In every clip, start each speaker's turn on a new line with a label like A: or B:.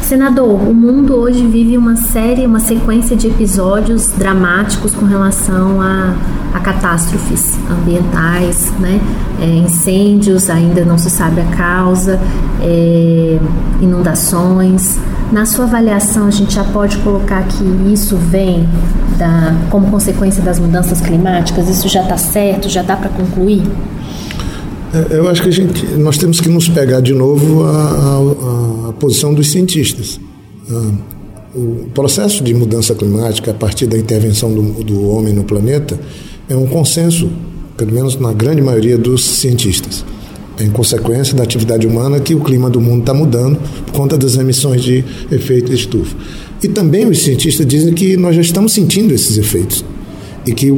A: Senador, o mundo hoje vive uma sequência de episódios dramáticos com relação a catástrofes ambientais, né? Incêndios, ainda não se sabe a causa, inundações. Na sua avaliação, a gente já pode colocar que isso vem como consequência das mudanças climáticas? Isso já está certo? Já dá para concluir?
B: Eu acho que nós temos que nos pegar de novo a posição dos cientistas. O processo de mudança climática, a partir da intervenção do homem no planeta, é um consenso, pelo menos na grande maioria dos cientistas. É em consequência da atividade humana que o clima do mundo está mudando por conta das emissões de efeito de estufa. E também os cientistas dizem que nós já estamos sentindo esses efeitos. E que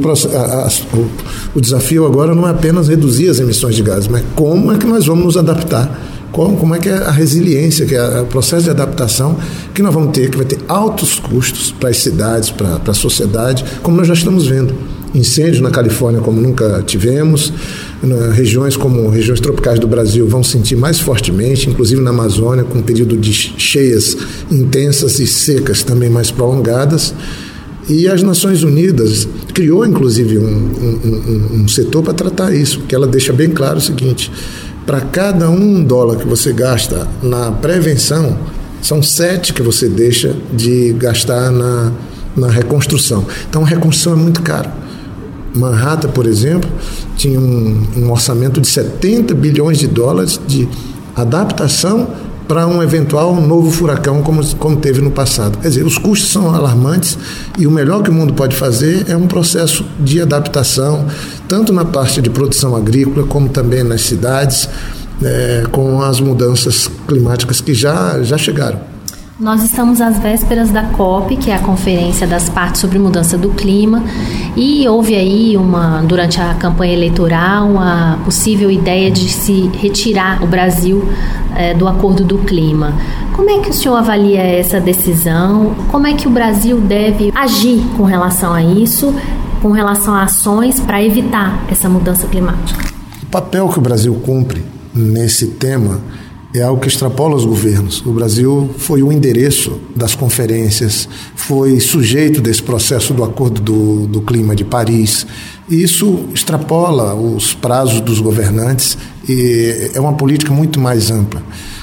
B: o desafio agora não é apenas reduzir as emissões de gases, mas como é que nós vamos nos adaptar, como é que é a resiliência, que é o processo de adaptação que nós vamos ter, que vai ter altos custos para as cidades, para a sociedade, como nós já estamos vendo. Incêndios na Califórnia como nunca tivemos, regiões como regiões tropicais do Brasil vão sentir mais fortemente, inclusive na Amazônia, com um período de cheias intensas e secas também mais prolongadas. E as Nações Unidas criou, inclusive, um setor para tratar isso, porque ela deixa bem claro o seguinte: para cada $1 que você gasta na prevenção, são 7 que você deixa de gastar na reconstrução. Então, a reconstrução é muito cara. Manhattan, por exemplo, tinha um orçamento de $70 bilhões de adaptação para um eventual novo furacão como teve no passado. Quer dizer, os custos são alarmantes e o melhor que o mundo pode fazer é um processo de adaptação, tanto na parte de produção agrícola como também nas cidades, com as mudanças climáticas que já chegaram.
A: Nós estamos às vésperas da COP, que é a Conferência das Partes sobre Mudança do Clima, e houve aí, durante a campanha eleitoral, uma possível ideia de se retirar o Brasil do Acordo do Clima. Como é que o senhor avalia essa decisão? Como é que o Brasil deve agir com relação a isso, com relação a ações para evitar essa mudança climática?
B: O papel que o Brasil cumpre nesse tema é algo que extrapola os governos. O Brasil foi o endereço das conferências, foi sujeito desse processo do Acordo do Clima de Paris. E isso extrapola os prazos dos governantes e é uma política muito mais ampla.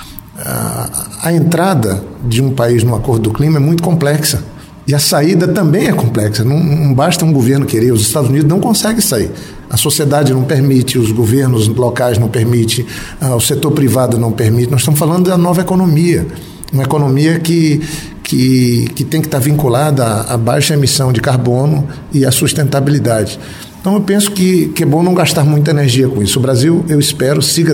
B: A entrada de um país no Acordo do Clima é muito complexa. E a saída também é complexa, não basta um governo querer, os Estados Unidos não conseguem sair. A sociedade não permite, os governos locais não permitem, o setor privado não permite. Nós estamos falando da nova economia, uma economia que tem que estar vinculada à baixa emissão de carbono e à sustentabilidade. Então eu penso que é bom não gastar muita energia com isso. O Brasil, eu espero, seguirá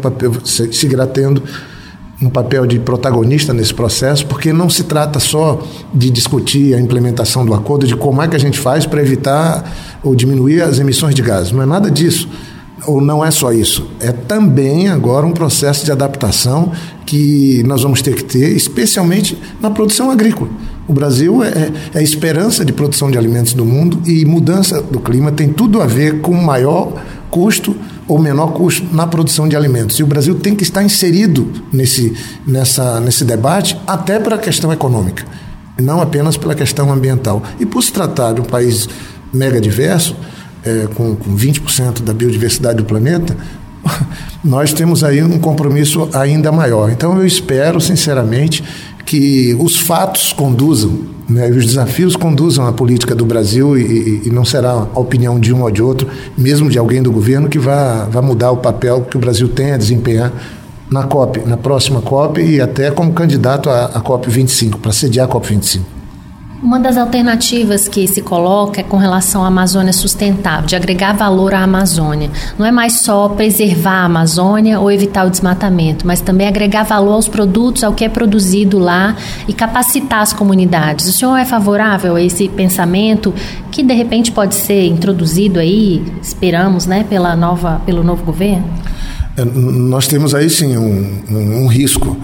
B: tendo um papel de protagonista nesse processo, porque não se trata só de discutir a implementação do acordo, de como é que a gente faz para evitar ou diminuir as emissões de gases. Não é nada disso, ou não é só isso. É também agora um processo de adaptação que nós vamos ter que ter, especialmente na produção agrícola. O Brasil é a esperança de produção de alimentos do mundo e mudança do clima tem tudo a ver com maior custo ou menor custo na produção de alimentos. E o Brasil tem que estar inserido nesse debate até para a questão econômica, não apenas pela questão ambiental. E por se tratar de um país mega diverso, com 20% da biodiversidade do planeta, nós temos aí um compromisso ainda maior. Então eu espero, sinceramente, que os fatos conduzam, né, os desafios conduzam a política do Brasil e não será a opinião de um ou de outro, mesmo de alguém do governo, que vá mudar o papel que o Brasil tem a desempenhar na COP, na próxima COP e até como candidato à COP25, para sediar a COP25.
A: Uma das alternativas que se coloca é com relação à Amazônia sustentável, de agregar valor à Amazônia. Não é mais só preservar a Amazônia ou evitar o desmatamento, mas também agregar valor aos produtos, ao que é produzido lá e capacitar as comunidades. O senhor é favorável a esse pensamento que de repente pode ser introduzido aí, esperamos, né, pelo novo governo?
B: Nós temos aí sim um risco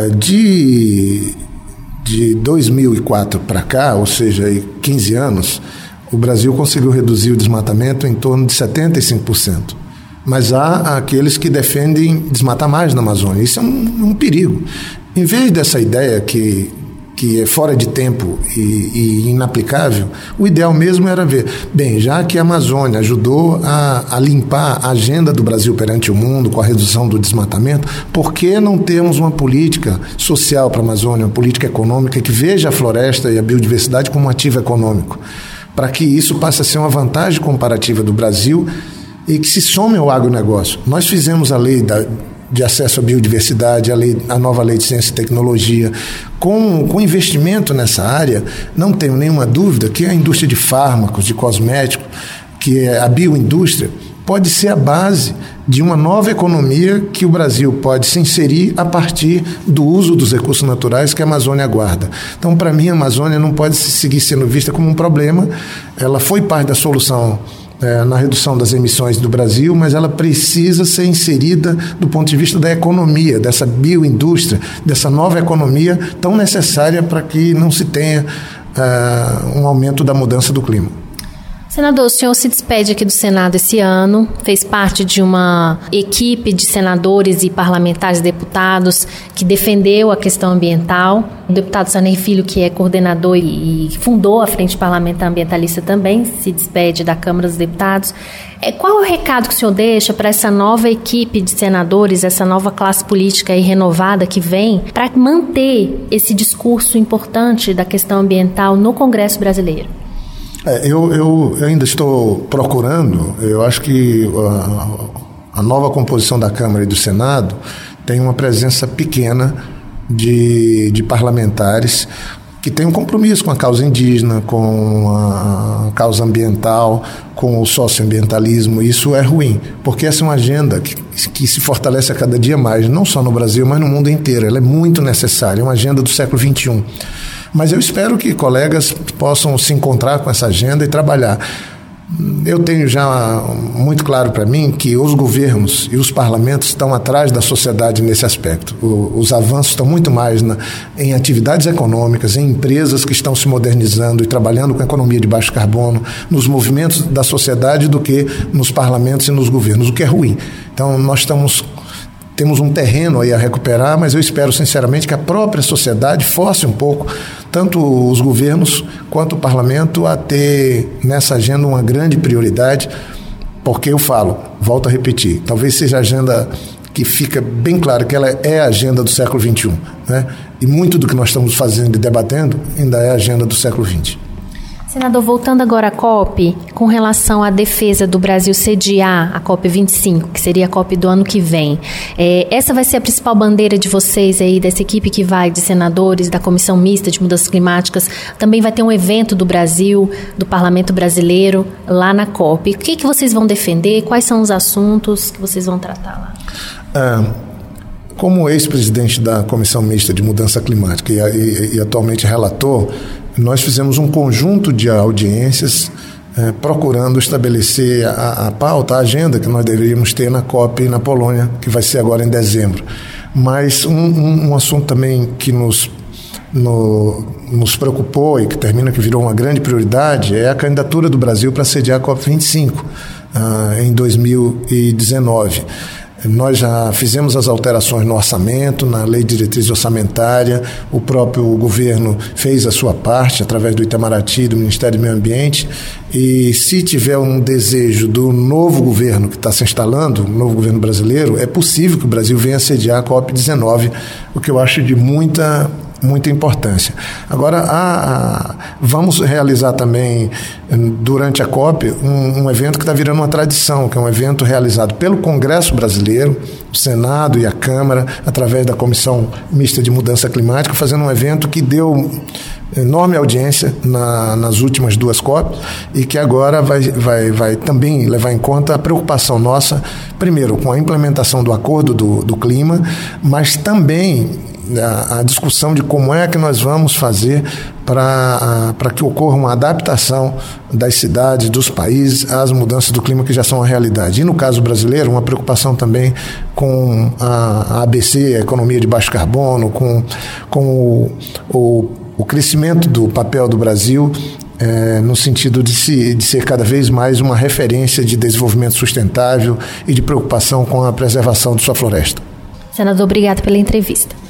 B: de 2004 para cá, ou seja, 15 anos, o Brasil conseguiu reduzir o desmatamento em torno de 75%. Mas há aqueles que defendem desmatar mais na Amazônia. Isso é um perigo. Em vez dessa ideia que é fora de tempo e inaplicável, o ideal mesmo era ver, bem, já que a Amazônia ajudou a limpar a agenda do Brasil perante o mundo com a redução do desmatamento, por que não termos uma política social para a Amazônia, uma política econômica que veja a floresta e a biodiversidade como um ativo econômico, para que isso passe a ser uma vantagem comparativa do Brasil e que se some ao agronegócio. Nós fizemos a lei de acesso à biodiversidade, a nova lei de ciência e tecnologia. Com investimento nessa área, não tenho nenhuma dúvida que a indústria de fármacos, de cosméticos, que é a bioindústria, pode ser a base de uma nova economia que o Brasil pode se inserir a partir do uso dos recursos naturais que a Amazônia guarda. Então, para mim, a Amazônia não pode seguir sendo vista como um problema. Ela foi parte da solução na redução das emissões do Brasil, mas ela precisa ser inserida do ponto de vista da economia, dessa bioindústria, dessa nova economia tão necessária para que não se tenha um aumento da mudança do clima.
A: Senador, o senhor se despede aqui do Senado esse ano, fez parte de uma equipe de senadores e parlamentares e deputados que defendeu a questão ambiental. O deputado Sarney Filho, que é coordenador e fundou a Frente Parlamentar Ambientalista também, se despede da Câmara dos Deputados. Qual é o recado que o senhor deixa para essa nova equipe de senadores, essa nova classe política aí renovada que vem, para manter esse discurso importante da questão ambiental no Congresso brasileiro?
B: Eu ainda estou procurando, eu acho que a nova composição da Câmara e do Senado tem uma presença pequena de parlamentares que têm um compromisso com a causa indígena, com a causa ambiental, com o socioambientalismo. Isso é ruim, porque essa é uma agenda que se fortalece a cada dia mais, não só no Brasil, mas no mundo inteiro. Ela é muito necessária, é uma agenda do século XXI. Mas eu espero que colegas possam se encontrar com essa agenda e trabalhar. Eu tenho já muito claro para mim que os governos e os parlamentos estão atrás da sociedade nesse aspecto. Os avanços estão muito mais em atividades econômicas, em empresas que estão se modernizando e trabalhando com economia de baixo carbono, nos movimentos da sociedade, do que nos parlamentos e nos governos, o que é ruim. Então, nós temos um terreno aí a recuperar, mas eu espero sinceramente que a própria sociedade force um pouco, tanto os governos quanto o parlamento, a ter nessa agenda uma grande prioridade, porque eu volto a repetir, talvez seja a agenda que fica bem claro que ela é a agenda do século XXI, né? E muito do que nós estamos fazendo e debatendo ainda é a agenda do século XX.
A: Senador, voltando agora à COP, com relação à defesa do Brasil sediar a COP 25, que seria a COP do ano que vem, essa vai ser a principal bandeira de vocês aí, dessa equipe que vai de senadores, da Comissão Mista de Mudanças Climáticas? Também vai ter um evento do Brasil, do Parlamento Brasileiro, lá na COP. O que vocês vão defender? Quais são os assuntos que vocês vão tratar lá?
B: Como ex-presidente da Comissão Mista de Mudança Climática e atualmente relator, nós fizemos um conjunto de audiências procurando estabelecer a pauta, a agenda que nós deveríamos ter na COP na Polônia, que vai ser agora em dezembro. Mas um assunto também que nos preocupou e que virou uma grande prioridade é a candidatura do Brasil para sediar a COP 25 em 2019. Nós já fizemos as alterações no orçamento, na lei de diretriz orçamentária, o próprio governo fez a sua parte através do Itamaraty, do Ministério do Meio Ambiente, e se tiver um desejo do novo governo que está se instalando, o novo governo brasileiro, é possível que o Brasil venha sediar a COP19, o que eu acho de muita importância. Agora, vamos realizar também, durante a COP, um evento que está virando uma tradição, que é um evento realizado pelo Congresso Brasileiro, o Senado e a Câmara, através da Comissão Mista de Mudança Climática, fazendo um evento que deu enorme audiência nas últimas duas COPs e que agora vai também levar em conta a preocupação nossa, primeiro, com a implementação do Acordo do Clima, mas também a discussão de como é que nós vamos fazer para que ocorra uma adaptação das cidades, dos países, às mudanças do clima que já são uma realidade. E no caso brasileiro, uma preocupação também com a ABC, a economia de baixo carbono, com o crescimento do papel do Brasil, no sentido de ser cada vez mais uma referência de desenvolvimento sustentável e de preocupação com a preservação de sua floresta.
A: Senador, obrigado pela entrevista.